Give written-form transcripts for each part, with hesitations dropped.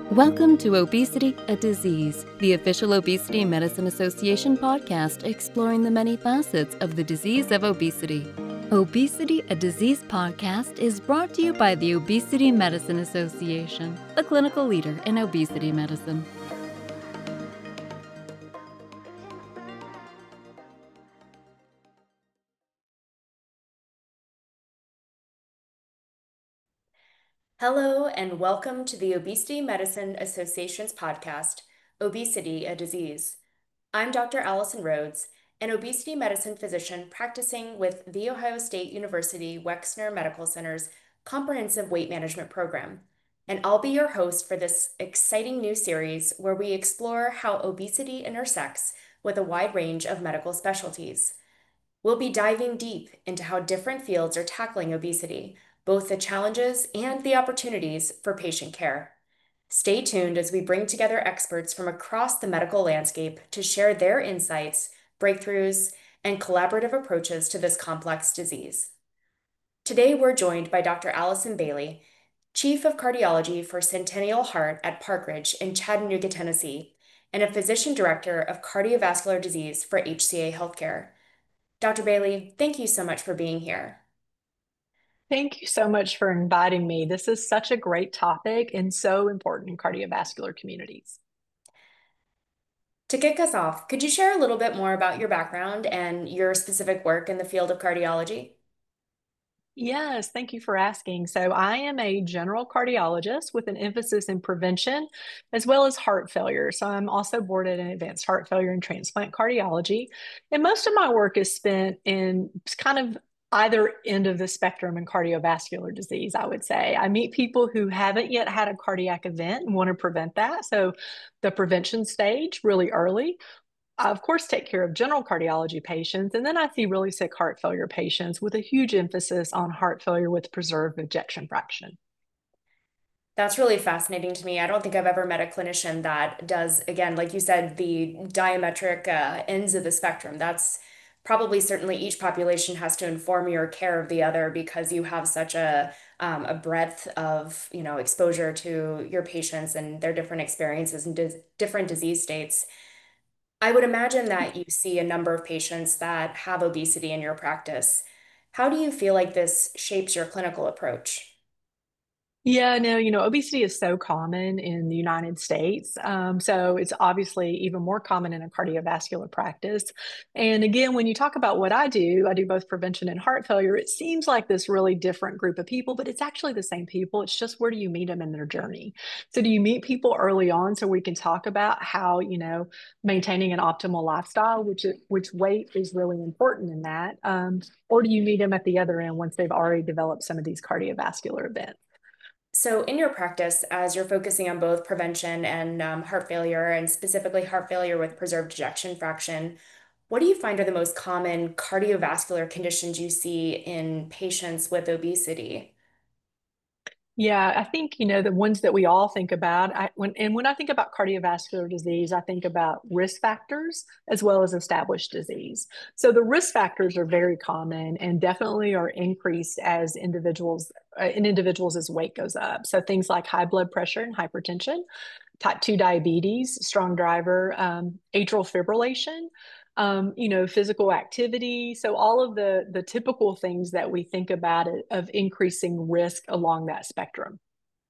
Welcome to Obesity, a Disease, the official Obesity Medicine Association podcast exploring the many facets of the disease of obesity. Obesity, a Disease podcast is brought to you by the Obesity Medicine Association, the clinical leader in obesity medicine. Hello, and welcome to the Obesity Medicine Association's podcast, Obesity, a Disease. I'm Dr. Allison Rhodes, an obesity medicine physician practicing with The Ohio State University Wexner Medical Center's comprehensive weight management program. And I'll be your host for this exciting new series where we explore how obesity intersects with a wide range of medical specialties. We'll be diving deep into how different fields are tackling obesity, both the challenges and the opportunities for patient care. Stay tuned as we bring together experts from across the medical landscape to share their insights, breakthroughs, and collaborative approaches to this complex disease. Today, we're joined by Dr. Allison Bailey, Chief of Cardiology for Centennial Heart at Park Ridge in Chattanooga, Tennessee, and a Physician Director of Cardiovascular Disease for HCA Healthcare. Dr. Bailey, thank you so much for being here. Thank you so much for inviting me. This is such a great topic and so important in cardiovascular communities. To kick us off, could you share a little bit more about your background and your specific work in the field of cardiology? Yes, thank you for asking. So, I am a general cardiologist with an emphasis in prevention as well as heart failure. So, I'm also boarded in advanced heart failure and transplant cardiology. And most of my work is spent in kind of either end of the spectrum in cardiovascular disease, I would say. I meet people who haven't yet had a cardiac event and want to prevent that. So, the prevention stage really early. I, of course, take care of general cardiology patients, and then I see really sick heart failure patients with a huge emphasis on heart failure with preserved ejection fraction. That's really fascinating to me. I don't think I've ever met a clinician that does, again, like you said, the diametric ends of the spectrum. That's probably certainly each population has to inform your care of the other because you have such a breadth of, exposure to your patients and their different experiences and different disease states. I would imagine that you see a number of patients that have obesity in your practice. How do you feel like this shapes your clinical approach? Yeah, no, obesity is so common in the United States. So it's obviously even more common in a cardiovascular practice. And again, when you talk about what I do both prevention and heart failure. It seems like this really different group of people, but it's actually the same people. It's just where do you meet them in their journey? So do you meet people early on so we can talk about how, maintaining an optimal lifestyle, which weight is really important in that? Or do you meet them at the other end once they've already developed some of these cardiovascular events? So, in your practice, as you're focusing on both prevention and heart failure, and specifically heart failure with preserved ejection fraction, what do you find are the most common cardiovascular conditions you see in patients with obesity? Yeah, I think, the ones that we all think about, when I think about cardiovascular disease, I think about risk factors as well as established disease. So the risk factors are very common and definitely are increased as individuals as weight goes up. So things like high blood pressure and hypertension, type 2 diabetes, strong driver, atrial fibrillation, physical activity. So all of the typical things that we think about of increasing risk along that spectrum.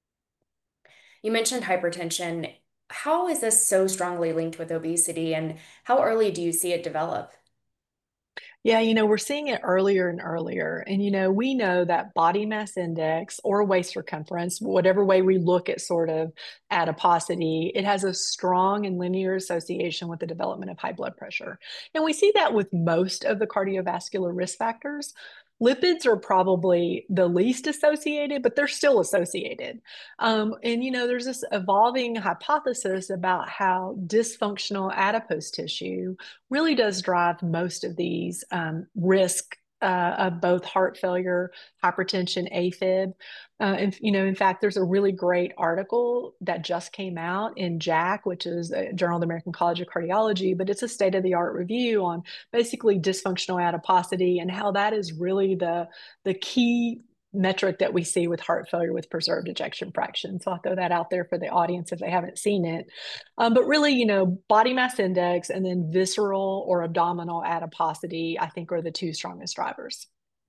You mentioned hypertension. How is this so strongly linked with obesity, and how early do you see it develop? Yeah, we're seeing it earlier and earlier. And, we know that body mass index or waist circumference, whatever way we look at sort of adiposity, it has a strong and linear association with the development of high blood pressure. And we see that with most of the cardiovascular risk factors. Lipids are probably the least associated, but they're still associated. And, there's this evolving hypothesis about how dysfunctional adipose tissue really does drive most of these risk of both heart failure, hypertension, AFib. And in fact, there's a really great article that just came out in JACC, which is a Journal of the American College of Cardiology, but it's a state-of-the-art review on basically dysfunctional adiposity and how that is really the key metric that we see with heart failure with preserved ejection fraction. So I'll throw that out there for the audience if they haven't seen it. But really, body mass index and then visceral or abdominal adiposity, I think, are the two strongest drivers.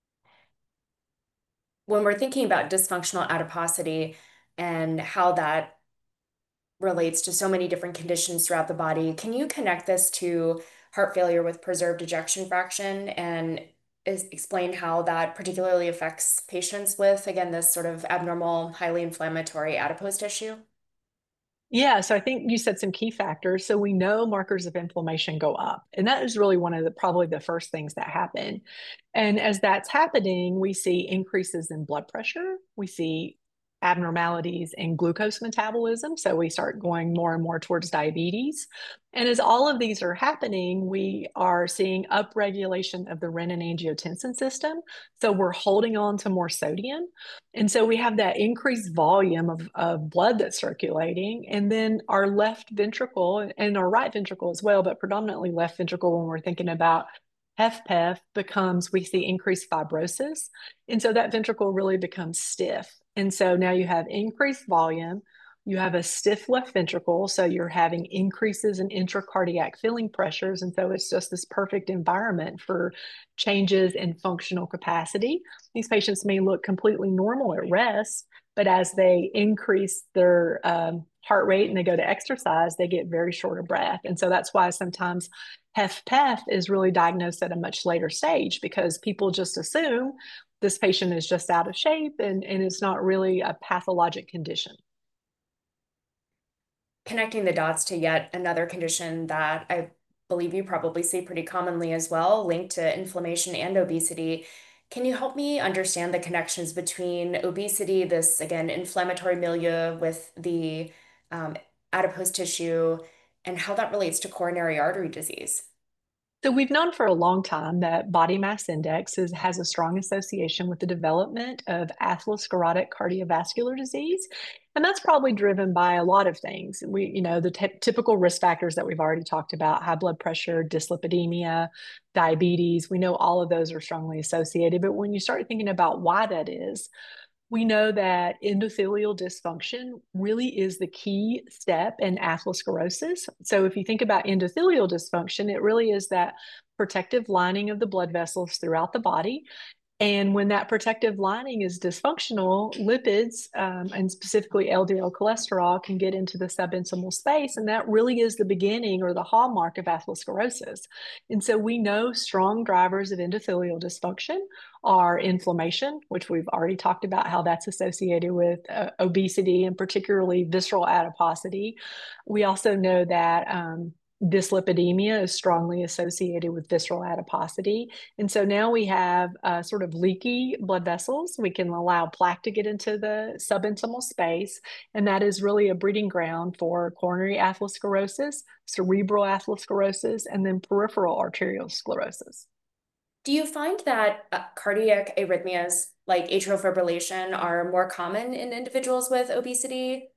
When we're thinking about dysfunctional adiposity and how that relates to so many different conditions throughout the body, can you connect this to heart failure with preserved ejection fraction and explain how that particularly affects patients with, again, this sort of abnormal, highly inflammatory adipose tissue? Yeah, so I think you said some key factors. So we know markers of inflammation go up, and that is really one of the probably the first things that happen. And as that's happening, we see increases in blood pressure. We see abnormalities in glucose metabolism. So we start going more and more towards diabetes. And as all of these are happening, we are seeing upregulation of the renin-angiotensin system. So we're holding on to more sodium. And so we have that increased volume of blood that's circulating. And then our left ventricle and our right ventricle as well, but predominantly left ventricle when we're thinking about HFpEF becomes, we see increased fibrosis. And so that ventricle really becomes stiff. And so now you have increased volume, you have a stiff left ventricle, so you're having increases in intracardiac filling pressures. And so it's just this perfect environment for changes in functional capacity. These patients may look completely normal at rest, but as they increase their heart rate and they go to exercise, they get very short of breath. And so that's why sometimes HFpEF is really diagnosed at a much later stage because people just assume this patient is just out of shape and it's not really a pathologic condition. Connecting the dots to yet another condition that I believe you probably see pretty commonly as well, linked to inflammation and obesity. Can you help me understand the connections between obesity, this again inflammatory milieu with the um, adipose tissue, and how that relates to coronary artery disease? So we've known for a long time that body mass index has a strong association with the development of atherosclerotic cardiovascular disease. And that's probably driven by a lot of things. The typical risk factors that we've already talked about, high blood pressure, dyslipidemia, diabetes, we know all of those are strongly associated. But when you start thinking about why that is, we know that endothelial dysfunction really is the key step in atherosclerosis. So if you think about endothelial dysfunction, it really is that protective lining of the blood vessels throughout the body. And when that protective lining is dysfunctional, lipids, and specifically LDL cholesterol, can get into the subintimal space. And that really is the beginning or the hallmark of atherosclerosis. And so we know strong drivers of endothelial dysfunction are inflammation, which we've already talked about how that's associated with obesity and particularly visceral adiposity. We also know that dyslipidemia is strongly associated with visceral adiposity. And so now we have sort of leaky blood vessels. We can allow plaque to get into the subintimal space. And that is really a breeding ground for coronary atherosclerosis, cerebral atherosclerosis, and then peripheral arterial sclerosis. Do you find that cardiac arrhythmias like atrial fibrillation are more common in individuals with obesity?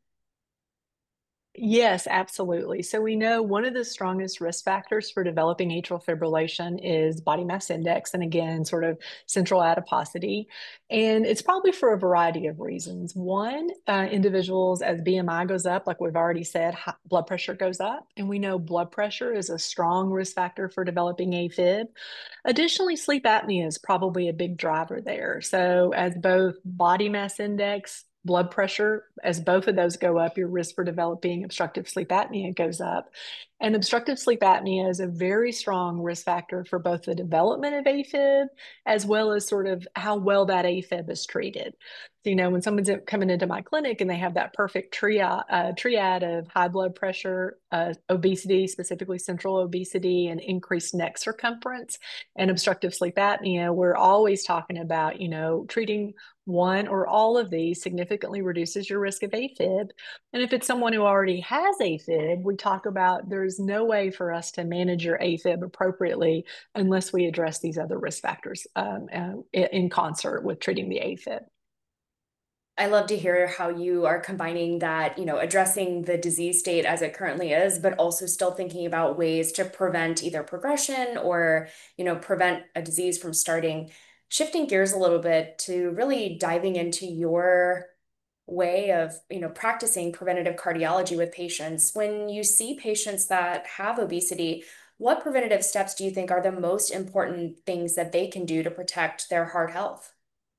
Yes, absolutely. So we know one of the strongest risk factors for developing atrial fibrillation is body mass index, and again, sort of central adiposity. And it's probably for a variety of reasons. One, individuals, as BMI goes up, like we've already said, blood pressure goes up. And we know blood pressure is a strong risk factor for developing AFib. Additionally, sleep apnea is probably a big driver there. So as both body mass index, blood pressure, as both of those go up, your risk for developing obstructive sleep apnea goes up. And obstructive sleep apnea is a very strong risk factor for both the development of AFib as well as sort of how well that AFib is treated. So, when someone's coming into my clinic and they have that perfect triad of high blood pressure, obesity, specifically central obesity, and increased neck circumference, and obstructive sleep apnea, we're always talking about, treating one or all of these significantly reduces your risk of AFib. And if it's someone who already has AFib, we talk about there's no way for us to manage your AFib appropriately unless we address these other risk factors in concert with treating the AFib. I love to hear how you are combining that, addressing the disease state as it currently is, but also still thinking about ways to prevent either progression or, prevent a disease from starting. Shifting gears a little bit to really diving into your way of, practicing preventative cardiology with patients. When you see patients that have obesity, what preventative steps do you think are the most important things that they can do to protect their heart health?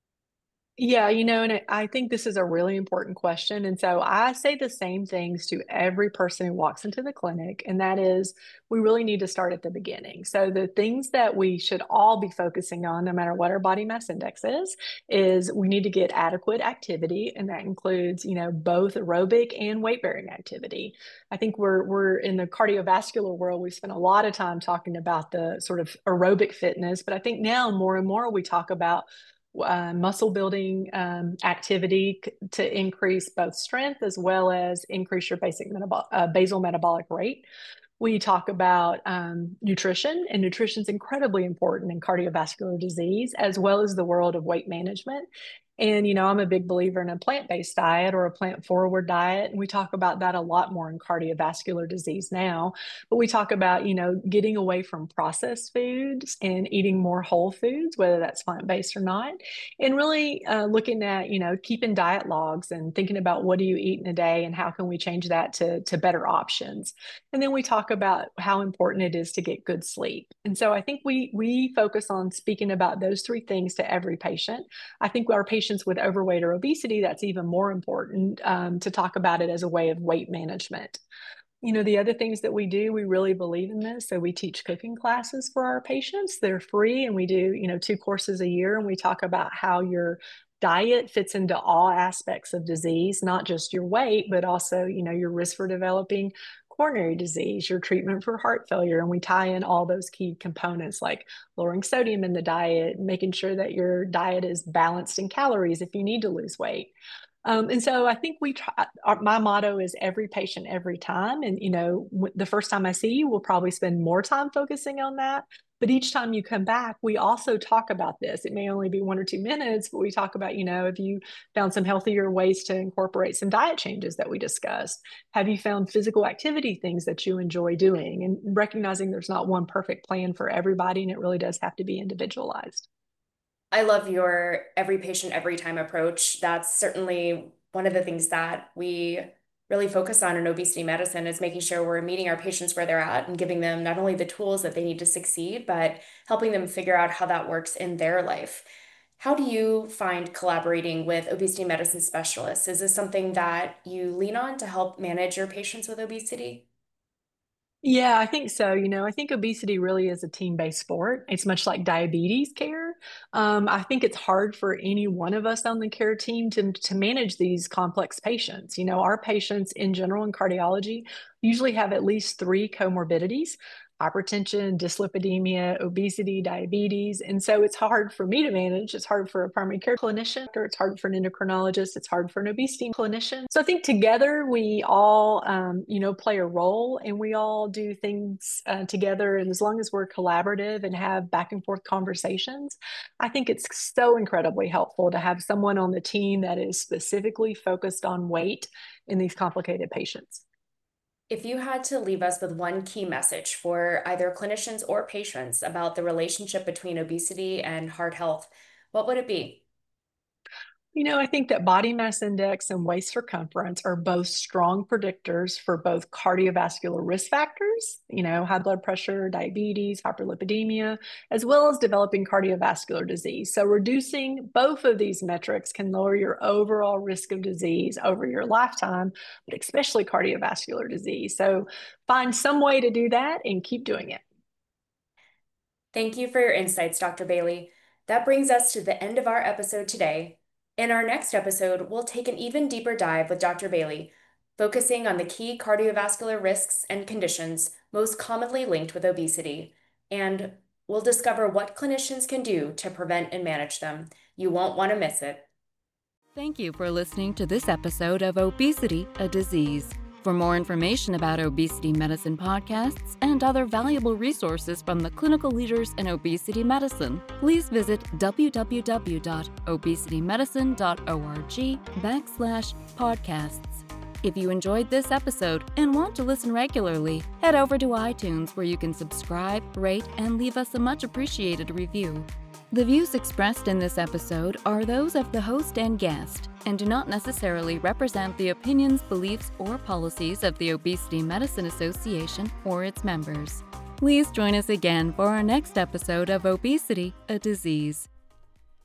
Yeah, and I think this is a really important question. And so I say the same things to every person who walks into the clinic, and that is we really need to start at the beginning. So the things that we should all be focusing on, no matter what our body mass index is we need to get adequate activity, and that includes, both aerobic and weight-bearing activity. I think we're in the cardiovascular world, we spend a lot of time talking about the sort of aerobic fitness, but I think now more and more we talk about muscle building activity to increase both strength as well as increase your basal metabolic rate. We talk about nutrition, and nutrition is incredibly important in cardiovascular disease, as well as the world of weight management. And, I'm a big believer in a plant-based diet or a plant-forward diet. And we talk about that a lot more in cardiovascular disease now. But we talk about, getting away from processed foods and eating more whole foods, whether that's plant-based or not. And really looking at, keeping diet logs and thinking about what do you eat in a day and how can we change that to better options. And then we talk about how important it is to get good sleep. And so I think we focus on speaking about those three things to every patient. I think our patients with overweight or obesity, that's even more important to talk about it as a way of weight management. The other things that we do, we really believe in this. So we teach cooking classes for our patients. They're free, and we do, 2 courses a year, and we talk about how your diet fits into all aspects of disease, not just your weight, but also, your risk for developing coronary disease, your treatment for heart failure. And we tie in all those key components like lowering sodium in the diet, making sure that your diet is balanced in calories if you need to lose weight. And so I think my motto is every patient, every time. And, the first time I see you, we'll probably spend more time focusing on that. But each time you come back, we also talk about this. It may only be 1 or 2 minutes, but we talk about, have you found some healthier ways to incorporate some diet changes that we discussed? Have you found physical activity things that you enjoy doing? And recognizing there's not one perfect plan for everybody, and it really does have to be individualized. I love your every patient, every time approach. That's certainly one of the things that we really focus on in obesity medicine is making sure we're meeting our patients where they're at and giving them not only the tools that they need to succeed, but helping them figure out how that works in their life. How do you find collaborating with obesity medicine specialists? Is this something that you lean on to help manage your patients with obesity? Yeah, I think so. I think obesity really is a team-based sport. It's much like diabetes care. I think it's hard for any one of us on the care team to manage these complex patients. Our patients in general in cardiology usually have at least 3 comorbidities: hypertension, dyslipidemia, obesity, diabetes. And so it's hard for me to manage. It's hard for a primary care clinician, or it's hard for an endocrinologist. It's hard for an obesity clinician. So I think together we all, play a role, and we all do things together. And as long as we're collaborative and have back and forth conversations, I think it's so incredibly helpful to have someone on the team that is specifically focused on weight in these complicated patients. If you had to leave us with one key message for either clinicians or patients about the relationship between obesity and heart health, what would it be? I think that body mass index and waist circumference are both strong predictors for both cardiovascular risk factors, high blood pressure, diabetes, hyperlipidemia, as well as developing cardiovascular disease. So reducing both of these metrics can lower your overall risk of disease over your lifetime, but especially cardiovascular disease. So find some way to do that and keep doing it. Thank you for your insights, Dr. Bailey. That brings us to the end of our episode today. In our next episode, we'll take an even deeper dive with Dr. Bailey, focusing on the key cardiovascular risks and conditions most commonly linked with obesity. And we'll discover what clinicians can do to prevent and manage them. You won't want to miss it. Thank you for listening to this episode of Obesity, a Disease. For more information about obesity medicine podcasts and other valuable resources from the clinical leaders in obesity medicine, please visit www.obesitymedicine.org/podcasts. If you enjoyed this episode and want to listen regularly, head over to iTunes where you can subscribe, rate, and leave us a much appreciated review. The views expressed in this episode are those of the host and guest and do not necessarily represent the opinions, beliefs, or policies of the Obesity Medicine Association or its members. Please join us again for our next episode of Obesity, a Disease.